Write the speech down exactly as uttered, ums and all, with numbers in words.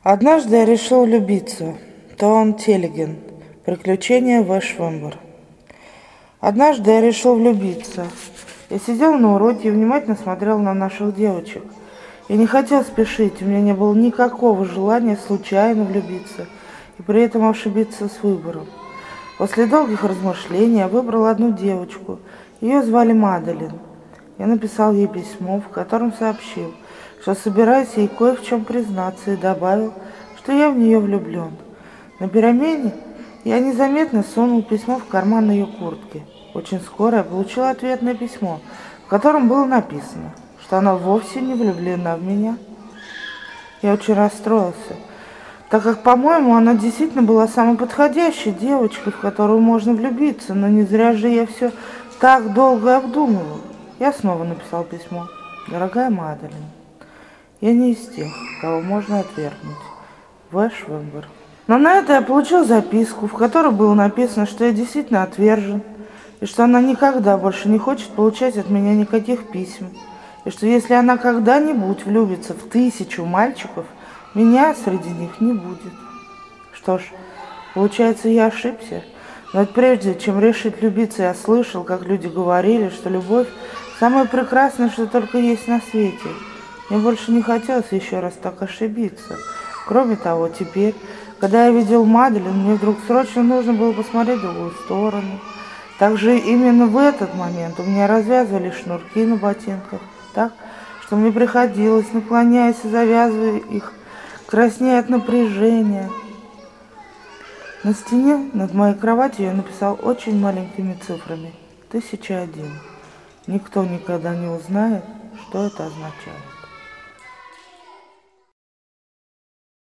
Однажды я решил влюбиться. Тоон Теллиген. Приключения в Эшвембер. Однажды я решил влюбиться. Я сидел на уроке и внимательно смотрел на наших девочек. Я не хотел спешить, у меня не было никакого желания случайно влюбиться и при этом ошибиться с выбором. После долгих размышлений я выбрал одну девочку. Ее звали Маделин. Я написал ей письмо, в котором сообщил, что собираюсь ей кое в чем признаться, и добавил, что я в нее влюблен. На перемене я незаметно сунул письмо в карман ее куртки. Очень скоро я получил ответное письмо, в котором было написано, что она вовсе не влюблена в меня. Я очень расстроился, так как, по-моему, она действительно была самой подходящей девочкой, в которую можно влюбиться, но не зря же я все так долго обдумывал. Я снова написал письмо. Дорогая Маделин, я не из тех, кого можно отвергнуть. В Эшвембер. Но на это я получил записку, в которой было написано, что я действительно отвержен, и что она никогда больше не хочет получать от меня никаких писем, и что если она когда-нибудь влюбится в тысячу мальчиков, меня среди них не будет. Что ж, получается, я ошибся. Но ведь прежде чем решить влюбиться, я слышал, как люди говорили, что любовь самое прекрасное, что только есть на свете. Мне больше не хотелось еще раз так ошибиться. Кроме того, теперь, когда я видел Маделин, мне вдруг срочно нужно было посмотреть в другую сторону. Также именно в этот момент у меня развязывали шнурки на ботинках, так, что мне приходилось, наклоняясь и завязывая их, краснея от напряжения. На стене над моей кроватью я написал очень маленькими цифрами тысяча один. Никто никогда не узнает, что это означает.